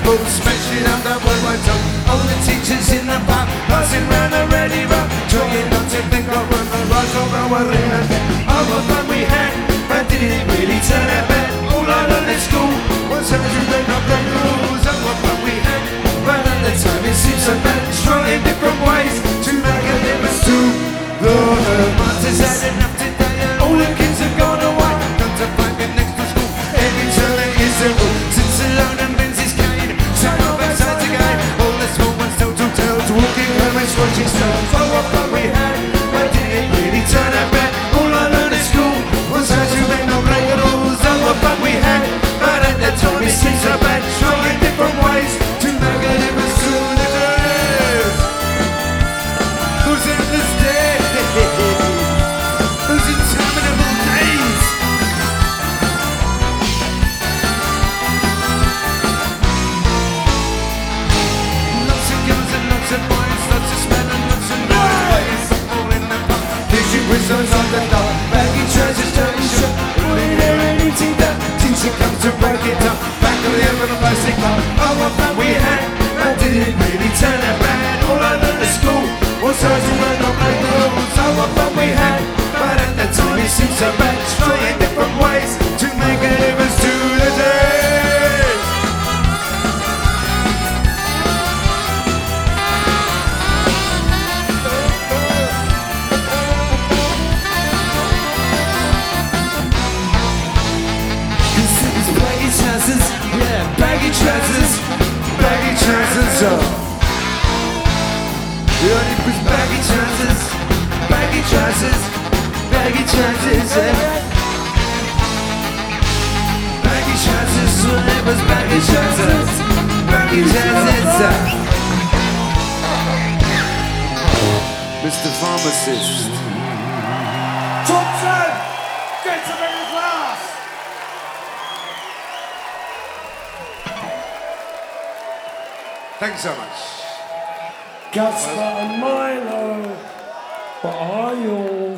full, smashing up the worldwide tongue. All the teachers in the bar, passing round a ready run, trying not to think of when the rise of our ring. All the fun we had, but did it really turn out bad? All I learned at school was how to break up the rules. All the fun we had, but at the time it seemed so bad. Trying different ways to make a difference to the monsters had enough today, and all the kids have gone away. Come to find me next to school, every turn is a rule. Since alone and Benzi's cane, turn off outside again. All the small ones told to tales, walking home and watching stars. Oh, what fun we had, but did it really turn out bad? All I learned at school was how to make no break the rules. Oh, what fun we had, but at that time it seemed so bad. Trying different ways to make a difference to the days. Who's in this day? Those interminable days. Lots of girls and lots of boys, lots of smell and lots of noise. All in the park, fishing whistles on the dock, baggy treasures, dirty shop. All in there and eating that. Teacher comes to break it up. Back on the end of the plastic car. Oh, what fun we had, but did it really turn out bad? All I learned at school was how to run up the rules. Oh, what fun we had, but at the time it seemed so bad. Trying different ways to make a difference to the day. Cause it was baggy trousers, yeah, baggy trousers, baggy trousers, oh. Yeah, it was baggy trousers, baggy trousers, baggy trousers, yeah. Baggy trousers, well, it was baggy trousers, baggy trousers, Mr. Pharmacist. Top 10! Get to middle class! Thanks so much. Casper and Milo, but are you?